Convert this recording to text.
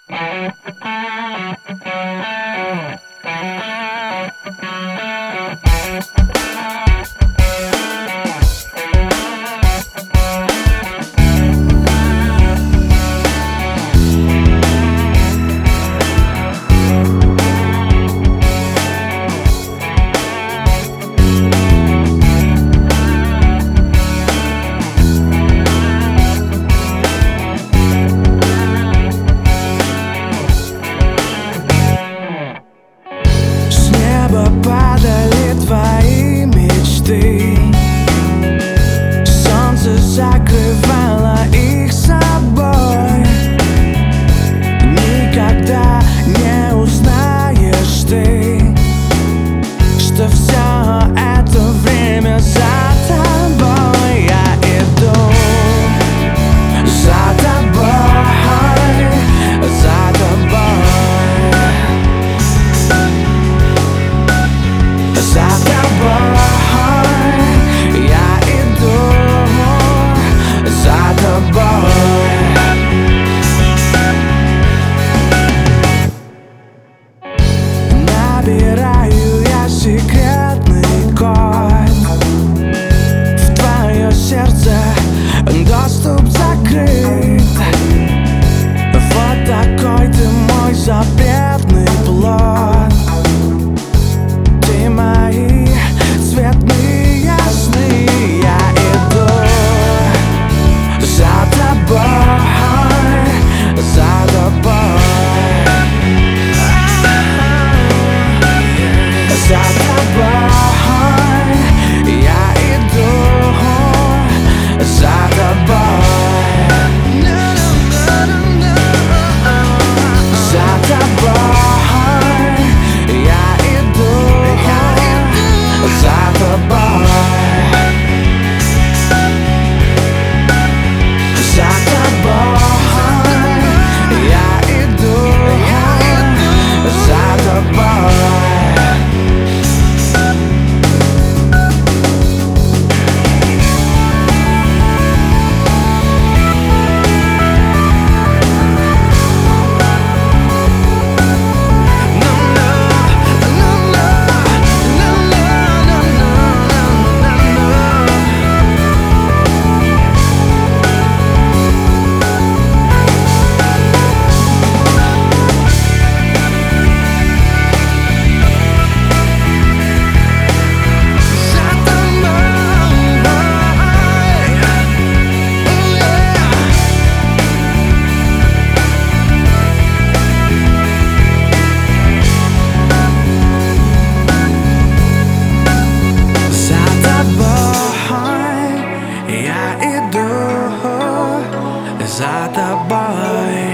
Падали твои мечты, солнце закрывало их собой. Никогда не узнаешь ты, что все это время за тобой. Я иду за тобой, за тобой. За тобой я иду, за тобой. Набираю я секретный код, в твое сердце доступ закрыт. Вот такой ты мой запретный плод. Мои цветные сны, я иду за тобой, за тобой, за тобой, я иду за тобой, за тобой. За тобой, за тобой, я иду, за тобой. Я иду за тобой.